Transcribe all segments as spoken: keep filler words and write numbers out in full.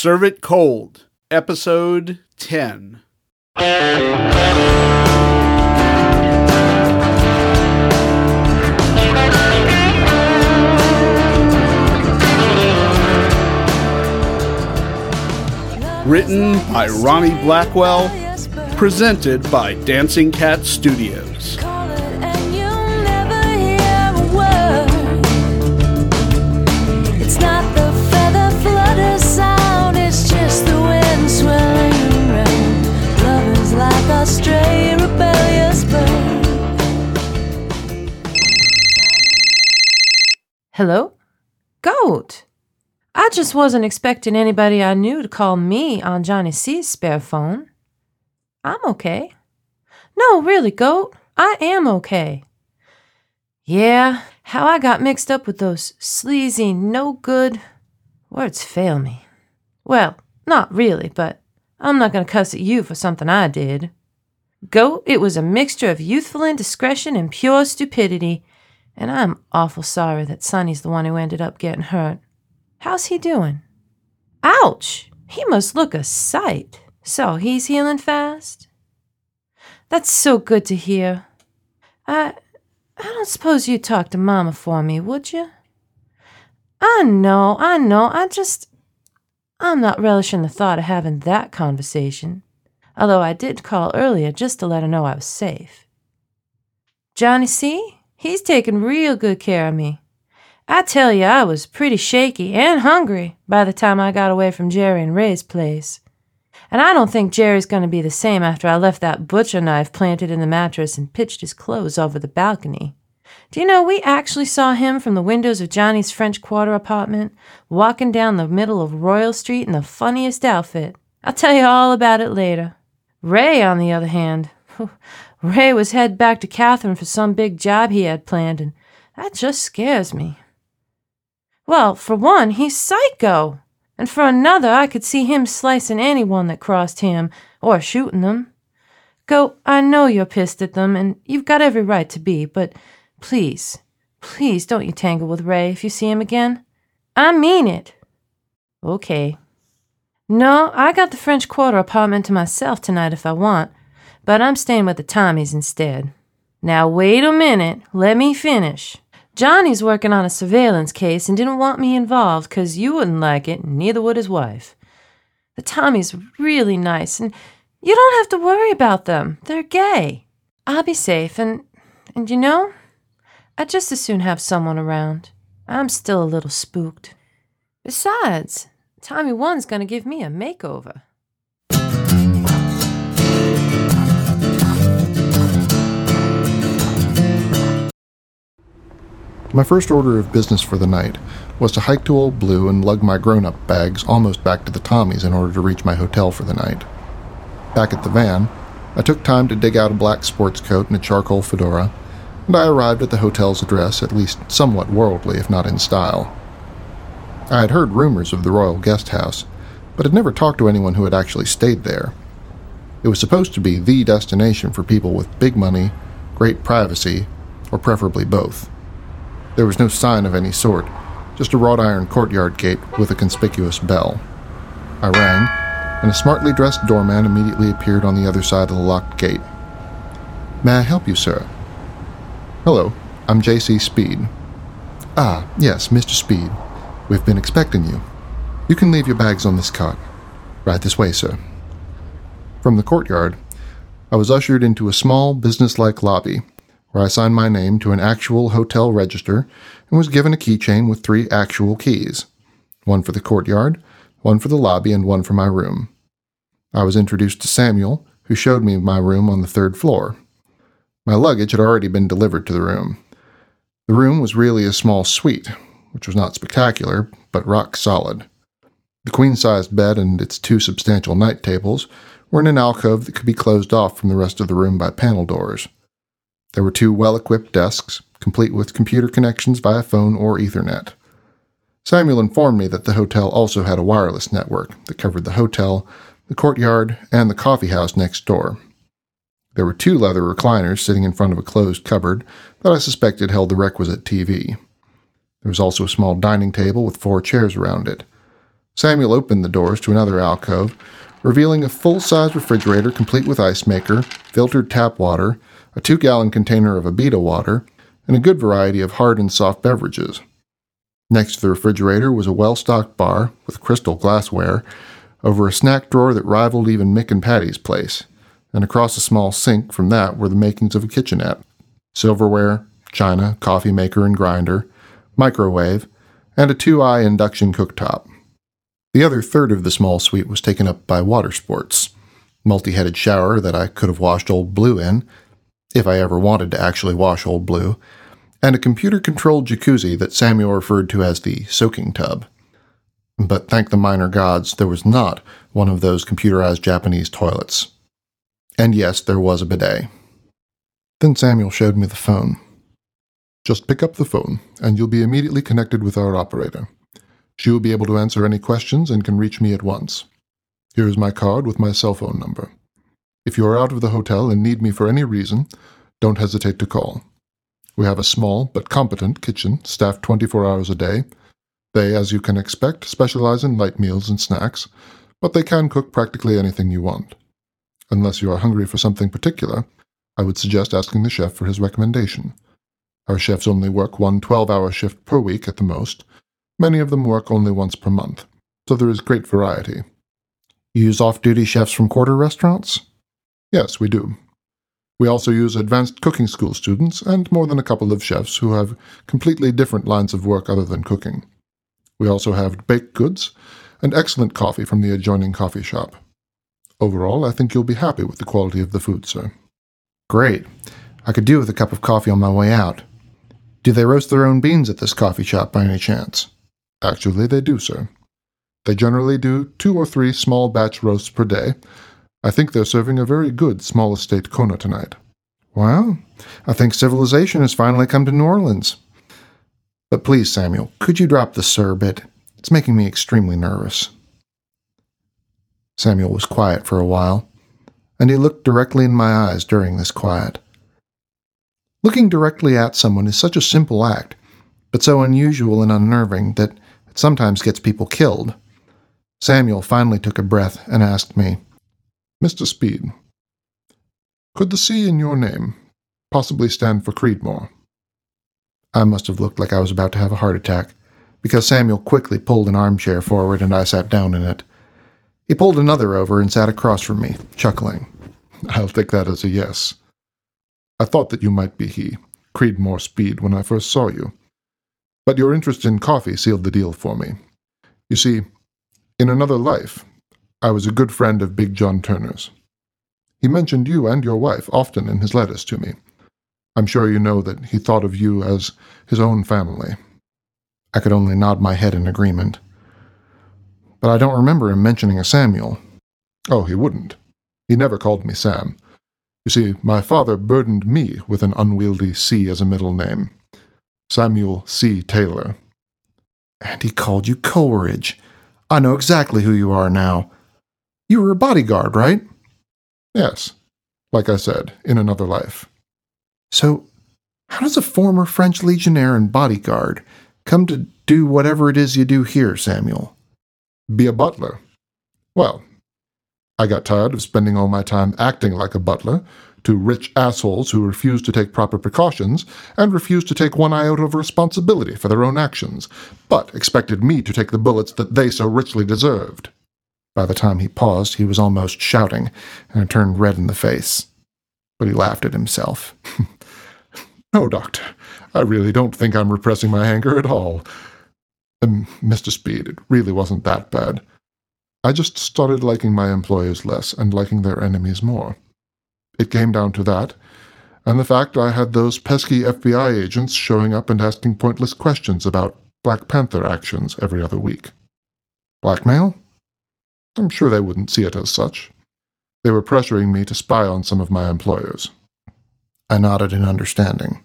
Serve It Cold, Episode ten. Written by Ronnie Blackwell, presented by Dancing Cat Studios. Stray rebellious bird. Hello? Goat! I just wasn't expecting anybody I knew to call me on Johnny C's spare phone. I'm okay. No, really, Goat, I am okay. Yeah, how I got mixed up with those sleazy, no-good... words fail me. Well, not really, but I'm not going to cuss at you for something I did. Goat, it was a mixture of youthful indiscretion and pure stupidity, and I'm awful sorry that Sonny's the one who ended up getting hurt. How's he doing? Ouch! He must look a sight. So he's healing fast? That's so good to hear. I, I don't suppose you'd talk to Mama for me, would you? I know, I know, I just... I'm not relishing the thought of having that conversation. Although I did call earlier just to let her know I was safe. Johnny C? He's taking real good care of me. I tell you, I was pretty shaky and hungry by the time I got away from Jerry and Ray's place. And I don't think Jerry's going to be the same after I left that butcher knife planted in the mattress and pitched his clothes over the balcony. Do you know, we actually saw him from the windows of Johnny's French Quarter apartment, walking down the middle of Royal Street in the funniest outfit. I'll tell you all about it later. Ray, on the other hand, Ray was headed back to Catherine for some big job he had planned, and that just scares me. Well, for one, he's psycho, and for another, I could see him slicing anyone that crossed him, or shooting them. Go, I know you're pissed at them, and you've got every right to be, but please, please don't you tangle with Ray if you see him again. I mean it. Okay. No, I got the French Quarter apartment to myself tonight if I want, but I'm staying with the Tommies instead. Now wait a minute, let me finish. Johnny's working on a surveillance case and didn't want me involved because you wouldn't like it, and neither would his wife. The Tommies are really nice, and you don't have to worry about them. They're gay. I'll be safe, and, and you know, I'd just as soon have someone around. I'm still a little spooked. Besides, Tommy One's going to give me a makeover. My first order of business for the night was to hike to Old Blue and lug my grown-up bags almost back to the Tommies in order to reach my hotel for the night. Back at the van, I took time to dig out a black sports coat and a charcoal fedora, and I arrived at the hotel's address at least somewhat worldly, if not in style. I had heard rumors of the Royal Guest House, but had never talked to anyone who had actually stayed there. It was supposed to be the destination for people with big money, great privacy, or preferably both. There was no sign of any sort, just a wrought iron courtyard gate with a conspicuous bell. I rang, and a smartly dressed doorman immediately appeared on the other side of the locked gate. "May I help you, sir?" "Hello, I'm J C Speed." "Ah, yes, Mister Speed. We've been expecting you. You can leave your bags on this cart. Right this way, sir." From the courtyard, I was ushered into a small, business-like lobby, where I signed my name to an actual hotel register and was given a keychain with three actual keys, one for the courtyard, one for the lobby, and one for my room. I was introduced to Samuel, who showed me my room on the third floor. My luggage had already been delivered to the room. The room was really a small suite, which was not spectacular, but rock solid. The queen-sized bed and its two substantial night tables were in an alcove that could be closed off from the rest of the room by panel doors. There were two well-equipped desks, complete with computer connections via phone or Ethernet. Samuel informed me that the hotel also had a wireless network that covered the hotel, the courtyard, and the coffee house next door. There were two leather recliners sitting in front of a closed cupboard that I suspected held the requisite T V. There was also a small dining table with four chairs around it. Samuel opened the doors to another alcove, revealing a full-size refrigerator complete with ice maker, filtered tap water, a two-gallon container of Abita water, and a good variety of hard and soft beverages. Next to the refrigerator was a well-stocked bar with crystal glassware, over a snack drawer that rivaled even Mick and Patty's place, and across a small sink from that were the makings of a kitchenette, silverware, china, coffee maker and grinder, microwave, and a two-eye induction cooktop. The other third of the small suite was taken up by water sports, multi-headed shower that I could have washed Old Blue in, if I ever wanted to actually wash Old Blue, and a computer-controlled jacuzzi that Samuel referred to as the soaking tub. But thank the minor gods, there was not one of those computerized Japanese toilets. And yes, there was a bidet. Then Samuel showed me the phone. Just pick up the phone, and you'll be immediately connected with our operator. She will be able to answer any questions and can reach me at once. Here is my card with my cell phone number. If you are out of the hotel and need me for any reason, don't hesitate to call. We have a small but competent kitchen staffed twenty-four hours a day. They, as you can expect, specialize in light meals and snacks, but they can cook practically anything you want. Unless you are hungry for something particular, I would suggest asking the chef for his recommendation. Our chefs only work one twelve-hour shift per week at the most. Many of them work only once per month, so there is great variety. You use off-duty chefs from quarter restaurants? Yes, we do. We also use advanced cooking school students and more than a couple of chefs who have completely different lines of work other than cooking. We also have baked goods and excellent coffee from the adjoining coffee shop. Overall, I think you'll be happy with the quality of the food, sir. Great. I could do with a cup of coffee on my way out. Do they roast their own beans at this coffee shop by any chance? Actually, they do, sir. They generally do two or three small batch roasts per day. I think they're serving a very good small estate Kona tonight. Well, I think civilization has finally come to New Orleans. But please, Samuel, could you drop the sir bit? It's making me extremely nervous. Samuel was quiet for a while, and he looked directly in my eyes during this quiet. Looking directly at someone is such a simple act, but so unusual and unnerving that it sometimes gets people killed. Samuel finally took a breath and asked me, Mister Speed, could the C in your name possibly stand for Creedmoor? I must have looked like I was about to have a heart attack, because Samuel quickly pulled an armchair forward and I sat down in it. He pulled another over and sat across from me, chuckling. I'll take that as a yes. I thought that you might be he, Creedmoor Speed, when I first saw you. But your interest in coffee sealed the deal for me. You see, in another life, I was a good friend of Big John Turner's. He mentioned you and your wife often in his letters to me. I'm sure you know that he thought of you as his own family. I could only nod my head in agreement. But I don't remember him mentioning a Samuel. Oh, he wouldn't. He never called me Sam. You see, my father burdened me with an unwieldy C as a middle name. Samuel C. Taylor. And he called you Coleridge. I know exactly who you are now. You were a bodyguard, right? Yes. Like I said, in another life. So, how does a former French legionnaire and bodyguard come to do whatever it is you do here, Samuel? Be a butler. Well, I got tired of spending all my time acting like a butler to rich assholes who refuse to take proper precautions and refuse to take one iota of responsibility for their own actions, but expected me to take the bullets that they so richly deserved. By the time he paused, he was almost shouting, and I turned red in the face. But he laughed at himself. No, Doctor, I really don't think I'm repressing my anger at all. Um, Mister Speed, it really wasn't that bad. I just started liking my employers less and liking their enemies more. It came down to that, and the fact I had those pesky F B I agents showing up and asking pointless questions about Black Panther actions every other week. Blackmail? I'm sure they wouldn't see it as such. They were pressuring me to spy on some of my employers. I nodded in understanding.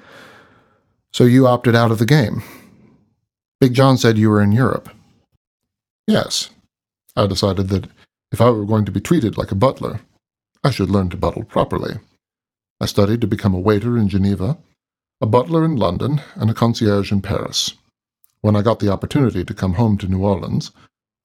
So you opted out of the game. Big John said you were in Europe. Yes. I decided that if I were going to be treated like a butler, I should learn to buttle properly. I studied to become a waiter in Geneva, a butler in London, and a concierge in Paris. When I got the opportunity to come home to New Orleans,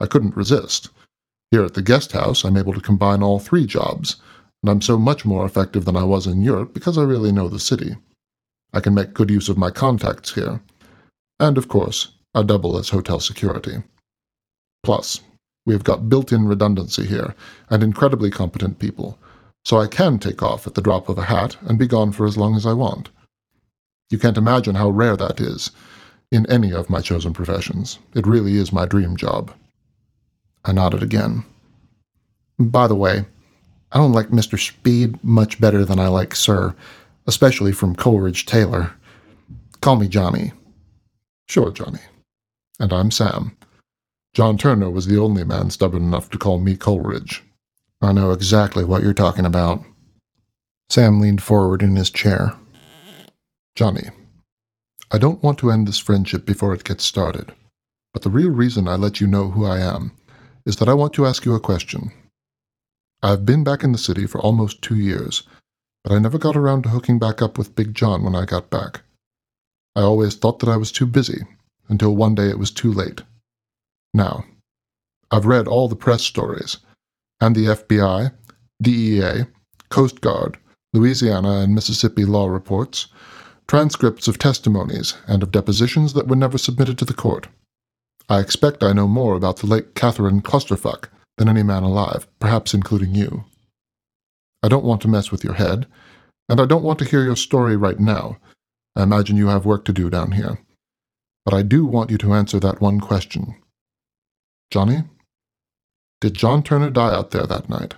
I couldn't resist. Here at the guest house, I'm able to combine all three jobs, and I'm so much more effective than I was in Europe because I really know the city. I can make good use of my contacts here. And, of course, I double as hotel security. Plus, we have got built-in redundancy here, and incredibly competent people, so I can take off at the drop of a hat and be gone for as long as I want. You can't imagine how rare that is in any of my chosen professions. It really is my dream job. I nodded again. By the way, I don't like Mister Speed much better than I like Sir, especially from Coleridge Taylor. Call me Johnny. Sure, Johnny. And I'm Sam. John Turner was the only man stubborn enough to call me Coleridge. I know exactly what you're talking about. Sam leaned forward in his chair. Johnny, I don't want to end this friendship before it gets started, but the real reason I let you know who I am is that I want to ask you a question. I've been back in the city for almost two years, but I never got around to hooking back up with Big John when I got back. I always thought that I was too busy, until one day it was too late. Now, I've read all the press stories, and the F B I, D E A, Coast Guard, Louisiana and Mississippi law reports, transcripts of testimonies and of depositions that were never submitted to the court. I expect I know more about the late Catherine Clusterfuck than any man alive, perhaps including you. I don't want to mess with your head, and I don't want to hear your story right now. I imagine you have work to do down here. But I do want you to answer that one question. Johnny, did John Turner die out there that night?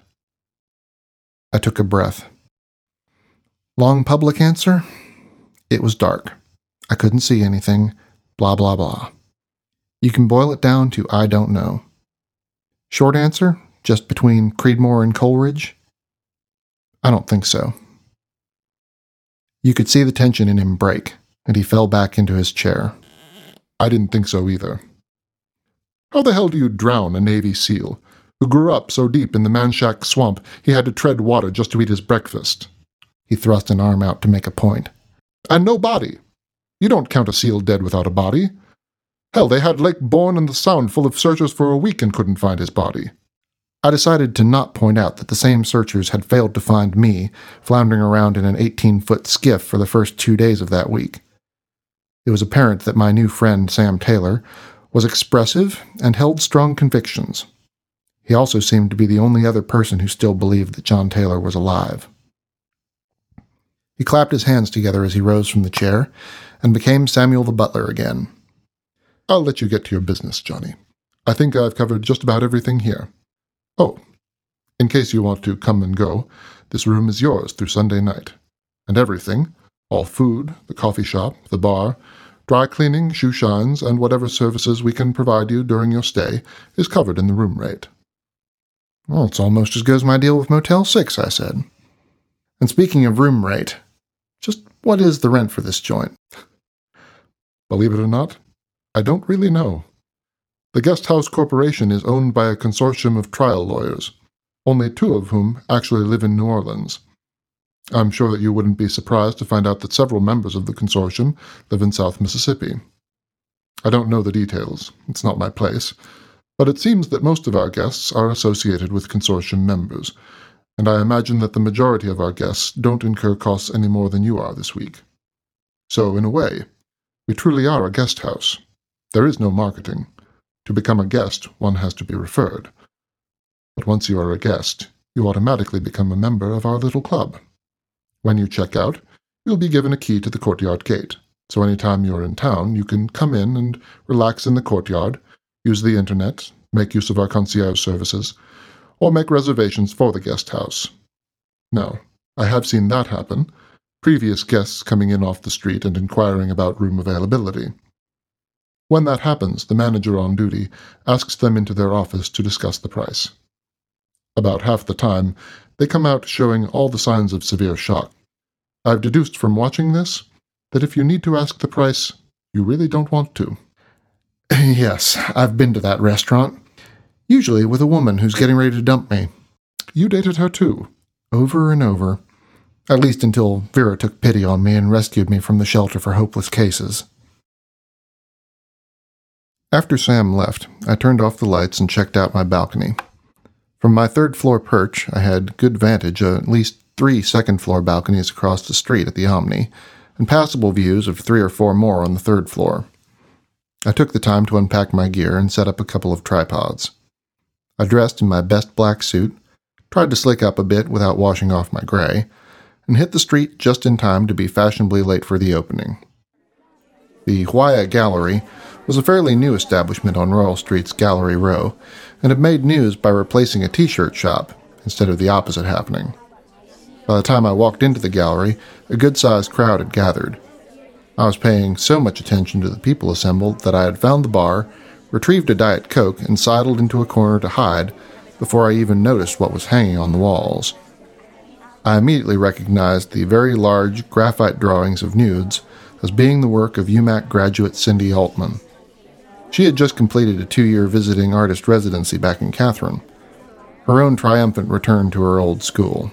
I took a breath. Long public answer? It was dark. I couldn't see anything. Blah, blah, blah. You can boil it down to I don't know. Short answer, just between Creedmoor and Coleridge? I don't think so. You could see the tension in him break, and he fell back into his chair. I didn't think so either. How the hell do you drown a Navy SEAL, who grew up so deep in the Manchac swamp he had to tread water just to eat his breakfast? He thrust an arm out to make a point. And no body. You don't count a SEAL dead without a body. Hell, they had Lake Bourne and the Sound full of searchers for a week and couldn't find his body. I decided to not point out that the same searchers had failed to find me, floundering around in an eighteen-foot skiff for the first two days of that week. It was apparent that my new friend, Sam Taylor, was expressive and held strong convictions. He also seemed to be the only other person who still believed that John Taylor was alive. He clapped his hands together as he rose from the chair and became Samuel the butler again. I'll let you get to your business, Johnny. I think I've covered just about everything here. Oh, in case you want to come and go, this room is yours through Sunday night. And everything, all food, the coffee shop, the bar, dry cleaning, shoe shines, and whatever services we can provide you during your stay, is covered in the room rate. Well, it's almost as good as my deal with Motel six, I said. And speaking of room rate, just what is the rent for this joint? Believe it or not, I don't really know. The Guest House Corporation is owned by a consortium of trial lawyers, only two of whom actually live in New Orleans. I'm sure that you wouldn't be surprised to find out that several members of the consortium live in South Mississippi. I don't know the details. It's not my place. But it seems that most of our guests are associated with consortium members, and I imagine that the majority of our guests don't incur costs any more than you are this week. So, in a way, we truly are a guest house. There is no marketing. To become a guest, one has to be referred. But once you are a guest, you automatically become a member of our little club. When you check out, you'll be given a key to the courtyard gate, so any time you're in town, you can come in and relax in the courtyard, use the internet, make use of our concierge services, or make reservations for the guest house. Now, I have seen that happen, previous guests coming in off the street and inquiring about room availability. When that happens, the manager on duty asks them into their office to discuss the price. About half the time, they come out showing all the signs of severe shock. I've deduced from watching this that if you need to ask the price, you really don't want to. Yes, I've been to that restaurant. Usually with a woman who's getting ready to dump me. You dated her too. Over and over. At least until Vera took pity on me and rescued me from the shelter for hopeless cases. After Sam left, I turned off the lights and checked out my balcony. From my third-floor perch, I had good vantage of at least three second-floor balconies across the street at the Omni, and passable views of three or four more on the third floor. I took the time to unpack my gear and set up a couple of tripods. I dressed in my best black suit, tried to slick up a bit without washing off my gray, and hit the street just in time to be fashionably late for the opening. The Huaya Gallery was a fairly new establishment on Royal Street's Gallery Row, and had made news by replacing a t-shirt shop instead of the opposite happening. By the time I walked into the gallery, a good-sized crowd had gathered. I was paying so much attention to the people assembled that I had found the bar, retrieved a Diet Coke, and sidled into a corner to hide before I even noticed what was hanging on the walls. I immediately recognized the very large graphite drawings of nudes as being the work of U M A C graduate Cindy Altman. She had just completed a two-year visiting artist residency back in Catherine, her own triumphant return to her old school.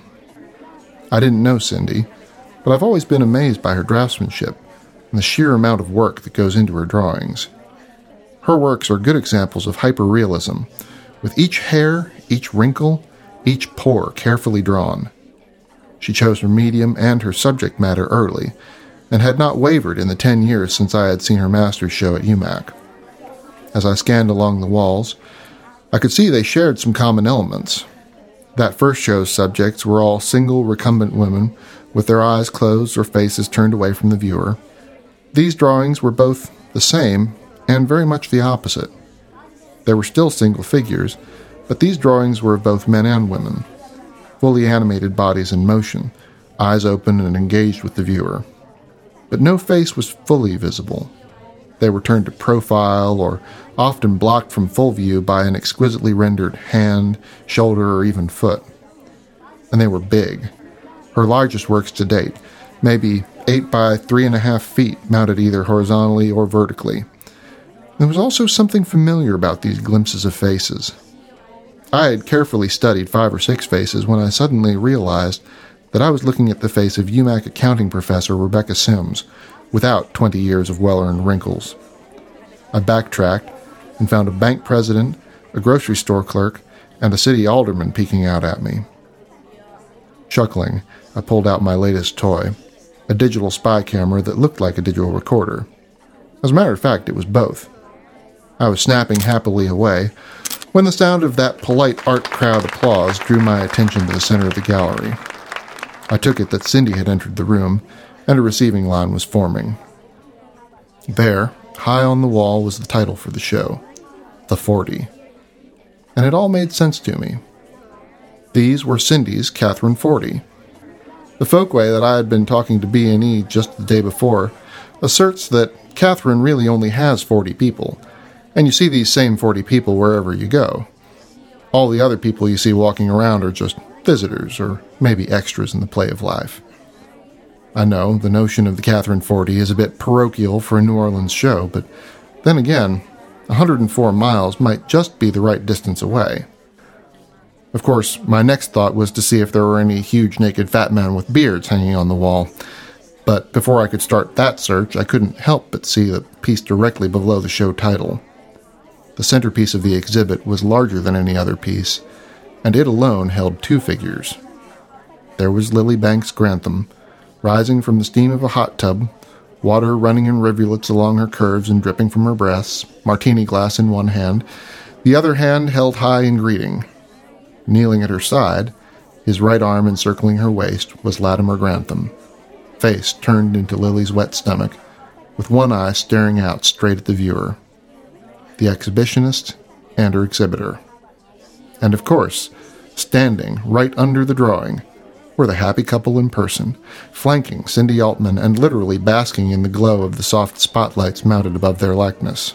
I didn't know Cindy, but I've always been amazed by her draftsmanship and the sheer amount of work that goes into her drawings. Her works are good examples of hyperrealism, with each hair, each wrinkle, each pore carefully drawn. She chose her medium and her subject matter early, and had not wavered in the ten years since I had seen her master's show at U M A C. As I scanned along the walls, I could see they shared some common elements. That first show's subjects were all single, recumbent women, with their eyes closed or faces turned away from the viewer. These drawings were both the same and very much the opposite. They were still single figures, but these drawings were of both men and women, fully animated bodies in motion, eyes open and engaged with the viewer. But no face was fully visible. They were turned to profile or often blocked from full view by an exquisitely rendered hand, shoulder, or even foot. And they were big. Her largest works to date, maybe eight by three and a half feet, mounted either horizontally or vertically. There was also something familiar about these glimpses of faces. I had carefully studied five or six faces when I suddenly realized that I was looking at the face of U M A C accounting professor Rebecca Sims, without twenty years of well-earned wrinkles. I backtracked and found a bank president, a grocery store clerk, and a city alderman peeking out at me. Chuckling, I pulled out my latest toy, a digital spy camera that looked like a digital recorder. As a matter of fact, it was both. I was snapping happily away when the sound of that polite art crowd applause drew my attention to the center of the gallery. I took it that Cindy had entered the room, and a receiving line was forming. There, high on the wall, was the title for the show, The Forty. And it all made sense to me. These were Cindy's Catherine Forty. The folkway that I had been talking to B and E just the day before asserts that Catherine really only has forty people, and you see these same forty people wherever you go. All the other people you see walking around are just visitors, or maybe extras in the play of life. I know, the notion of the Catherine Forty is a bit parochial for a New Orleans show, but then again, one hundred four miles might just be the right distance away. Of course, my next thought was to see if there were any huge naked fat men with beards hanging on the wall, but before I could start that search, I couldn't help but see the piece directly below the show title. The centerpiece of the exhibit was larger than any other piece, and it alone held two figures. There was Lily Banks Grantham, rising from the steam of a hot tub, water running in rivulets along her curves and dripping from her breasts, martini glass in one hand, the other hand held high in greeting. Kneeling at her side, his right arm encircling her waist, was Latimer Grantham, face turned into Lily's wet stomach, with one eye staring out straight at the viewer. The exhibitionist and her exhibitor. And of course, standing right under the drawing, were the happy couple in person, flanking Cindy Altman and literally basking in the glow of the soft spotlights mounted above their likeness.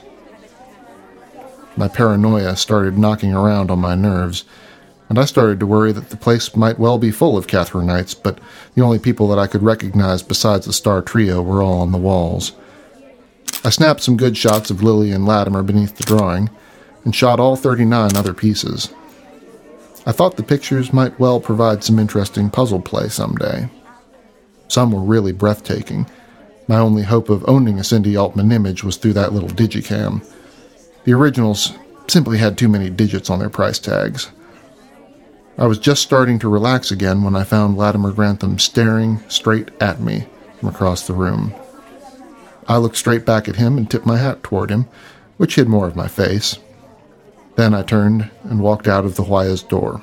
My paranoia started knocking around on my nerves, and I started to worry that the place might well be full of Catherinites, but the only people that I could recognize besides the star trio were all on the walls. I snapped some good shots of Lily and Latimer beneath the drawing, and shot all thirty-nine other pieces. I thought the pictures might well provide some interesting puzzle play someday. Some were really breathtaking. My only hope of owning a Cindy Altman image was through that little digicam. The originals simply had too many digits on their price tags. I was just starting to relax again when I found Latimer Grantham staring straight at me from across the room. I looked straight back at him and tipped my hat toward him, which hid more of my face. Then I turned and walked out of the Huayas door.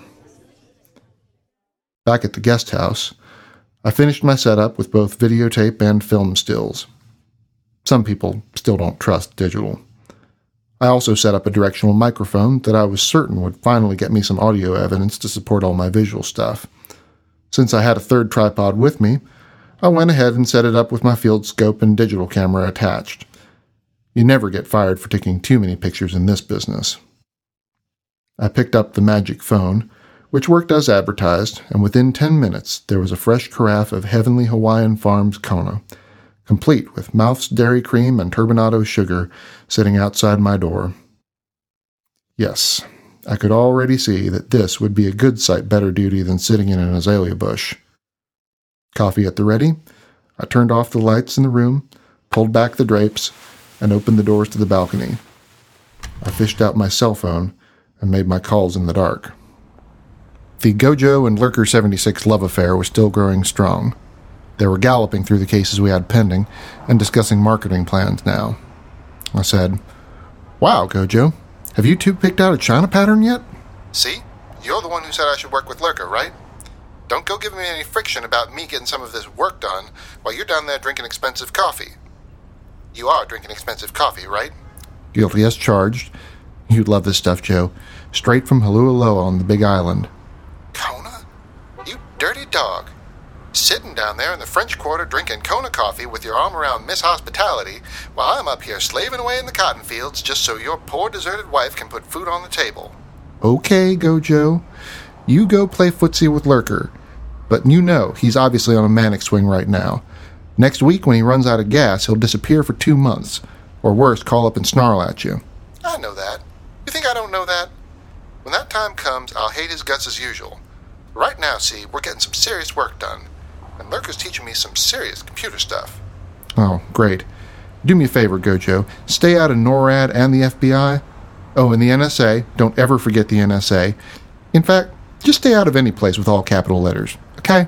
Back at the guest house, I finished my setup with both videotape and film stills. Some people still don't trust digital. I also set up a directional microphone that I was certain would finally get me some audio evidence to support all my visual stuff. Since I had a third tripod with me, I went ahead and set it up with my field scope and digital camera attached. You never get fired for taking too many pictures in this business. I picked up the magic phone, which worked as advertised, and within ten minutes there was a fresh carafe of Heavenly Hawaiian Farms Kona, complete with Mouth's dairy cream and turbinado sugar, sitting outside my door. Yes, I could already see that this would be a good sight better duty than sitting in an azalea bush. Coffee at the ready, I turned off the lights in the room, pulled back the drapes, and opened the doors to the balcony. I fished out my cell phone and made my calls in the dark. The Gojo and Lurker seventy-six love affair was still growing strong. They were galloping through the cases we had pending and discussing marketing plans now. I said, "Wow, Gojo, have you two picked out a China pattern yet?" See? You're the one who said I should work with Lurker, right? Don't go giving me any friction about me getting some of this work done while you're down there drinking expensive coffee. You are drinking expensive coffee, right? Guilty as charged. You'd love this stuff, Joe. Straight from Haleakaloha on the Big Island. Kona? You dirty dog. Sitting down there in the French Quarter drinking Kona coffee with your arm around Miss Hospitality while I'm up here slaving away in the cotton fields just so your poor deserted wife can put food on the table. Okay, Gojo. You go play footsie with Lurker. But you know he's obviously on a manic swing right now. Next week when he runs out of gas, he'll disappear for two months. Or worse, call up and snarl at you. I know that. You think I don't know that? When that time comes, I'll hate his guts as usual. Right now, see, we're getting some serious work done. And Lurker's teaching me some serious computer stuff. Oh, great. Do me a favor, Gojo. Stay out of NORAD and the F B I. Oh, and the N S A. Don't ever forget the N S A. In fact, just stay out of any place with all capital letters, okay?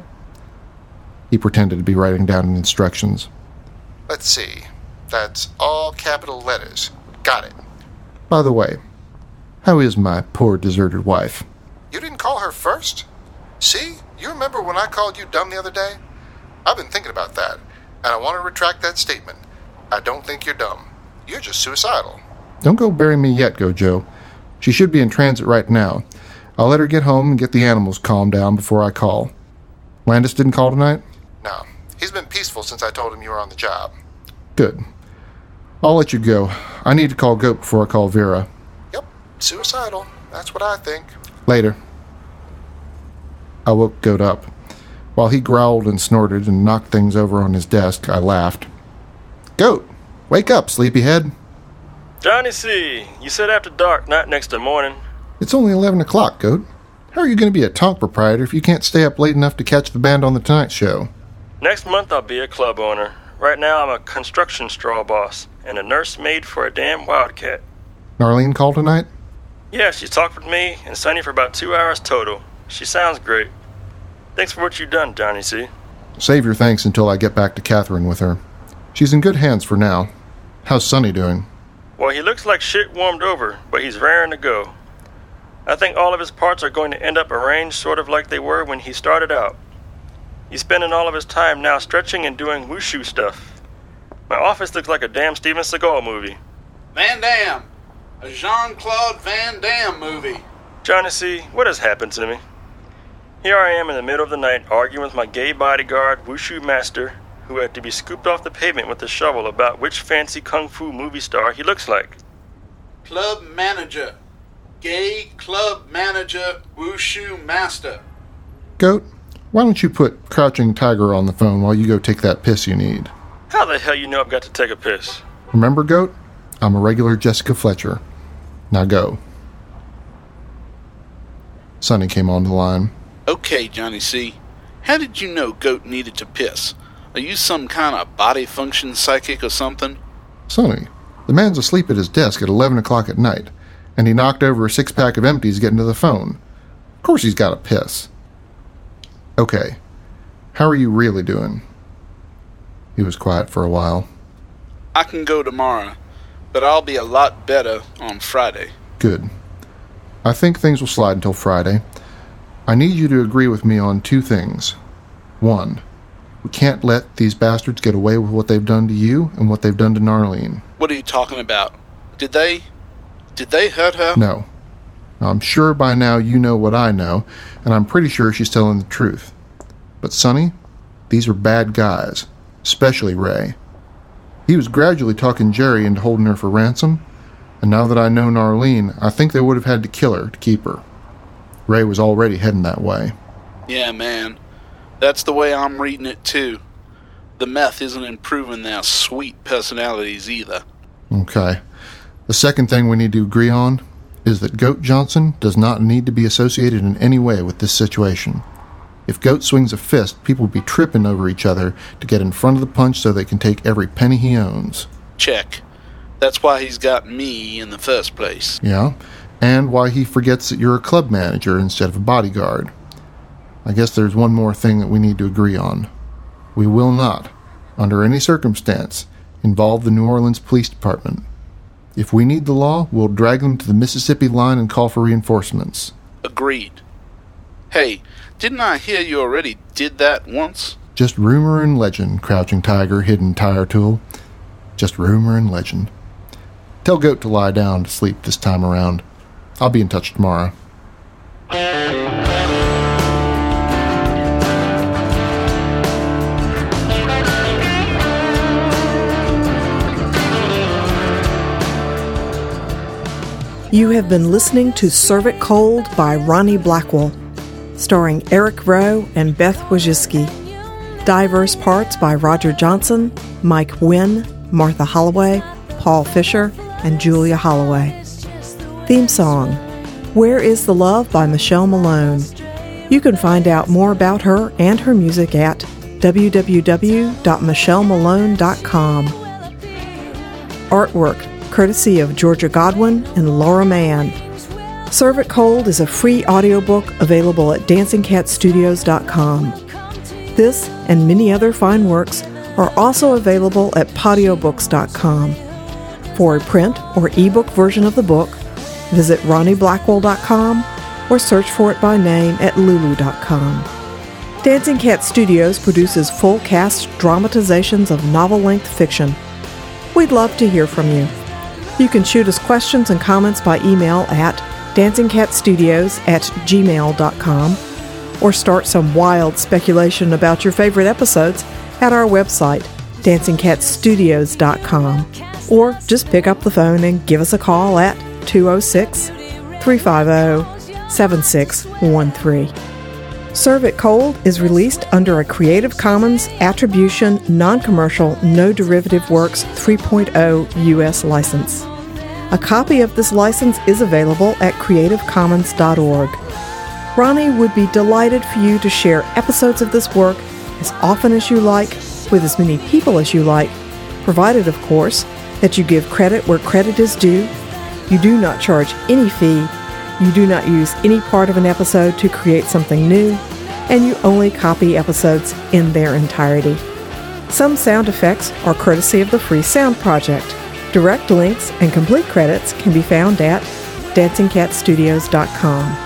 He pretended to be writing down instructions. Let's see. That's all capital letters. Got it. By the way, how is my poor deserted wife? You didn't call her first? See? You remember when I called you dumb the other day? I've been thinking about that, and I want to retract that statement. I don't think you're dumb. You're just suicidal. Don't go bury me yet, Gojo. She should be in transit right now. I'll let her get home and get the animals calmed down before I call. Landis didn't call tonight? No. He's been peaceful since I told him you were on the job. Good. I'll let you go. I need to call Goat before I call Vera. Yep. Suicidal. That's what I think. Later. I woke Goat up. While he growled and snorted and knocked things over on his desk, I laughed. Goat! Wake up, sleepyhead! Johnny C., you said after dark, not next to morning. It's only eleven o'clock, Goat. How are you going to be a tonk proprietor if you can't stay up late enough to catch the band on the Tonight Show? Next month I'll be a club owner. Right now I'm a construction straw boss and a nursemaid for a damn wildcat. Narlene called tonight? Yeah, she talked with me and Sonny for about two hours total. She sounds great. Thanks for what you've done, Johnny C. Save your thanks until I get back to Catherine with her. She's in good hands for now. How's Sonny doing? Well, he looks like shit warmed over, but he's raring to go. I think all of his parts are going to end up arranged sort of like they were when he started out. He's spending all of his time now stretching and doing wushu stuff. My office looks like a damn Steven Seagal movie. Van Damme. A Jean-Claude Van Damme movie. Johnny C., what has happened to me? Here I am in the middle of the night arguing with my gay bodyguard, wushu master, who had to be scooped off the pavement with a shovel about which fancy kung fu movie star he looks like. Club manager. Gay club manager, wushu master. Goat, why don't you put Crouching Tiger on the phone while you go take that piss you need? How the hell you know I've got to take a piss? Remember, Goat? I'm a regular Jessica Fletcher. Now go. Sonny came on the line. Okay, Johnny C. How did you know Goat needed to piss? Are you some kind of body function psychic or something? Sonny, The man's asleep at his desk at eleven o'clock at night, and he knocked over a six-pack of empties getting to the phone. Of course he's got to piss. Okay, how are you really doing? He was quiet for a while. I can go tomorrow, but I'll be a lot better on Friday. Good. I think things will slide until Friday. I need you to agree with me on two things. One, we can't let these bastards get away with what they've done to you and what they've done to Narlene. What are you talking about? Did they... Did they hurt her? No. I'm sure by now you know what I know, and I'm pretty sure she's telling the truth. But Sonny, these are bad guys, especially Ray. He was gradually talking Jerry into holding her for ransom, and now that I know Narlene, I think they would have had to kill her to keep her. Ray was already heading that way. Yeah, man. That's the way I'm reading it, too. The meth isn't improving their sweet personalities either. Okay. The second thing we need to agree on is that Goat Johnson does not need to be associated in any way with this situation. If Goat swings a fist, people will be tripping over each other to get in front of the punch so they can take every penny he owns. Check. That's why he's got me in the first place. Yeah, and why he forgets that you're a club manager instead of a bodyguard. I guess there's one more thing that we need to agree on. We will not, under any circumstance, involve the New Orleans Police Department. If we need the law, we'll drag them to the Mississippi line and call for reinforcements. Agreed. Hey, didn't I hear you already did that once? Just rumor and legend, Crouching Tiger, Hidden Tire Tool. Just rumor and legend. Tell Goat to lie down to sleep this time around. I'll be in touch tomorrow. You have been listening to Serve It Cold by Ronnie Blackwell, starring Eric Rowe and Beth Wojcicki. Diverse parts by Roger Johnson, Mike Wynn, Martha Holloway, Paul Fisher, and Julia Holloway. Theme song, Where Is the Love by Michelle Malone. You can find out more about her and her music at w w w dot michelle malone dot com. Artwork, courtesy of Georgia Godwin and Laura Mann. Serve It Cold is a free audiobook available at dancing cat studios dot com. This and many other fine works are also available at podiobooks dot com. For a print or ebook version of the book, visit ronnie blackwell dot com or search for it by name at lulu dot com. Dancing Cat Studios produces full-cast dramatizations of novel-length fiction. We'd love to hear from you. You can shoot us questions and comments by email at dancing cat studios at gmail dot com or start some wild speculation about your favorite episodes at our website, dancing cat studios dot com, or just pick up the phone and give us a call at two oh six, three five oh, seven six one three. Serve It Cold is released under a Creative Commons Attribution, Non-Commercial, No Derivative Works three point oh U S license. A copy of this license is available at creative commons dot org. Ronnie would be delighted for you to share episodes of this work as often as you like, with as many people as you like, provided, of course, that you give credit where credit is due, you do not charge any fee, you do not use any part of an episode to create something new, and you only copy episodes in their entirety. Some sound effects are courtesy of the Free Sound Project. Direct links and complete credits can be found at dancing cat studios dot com.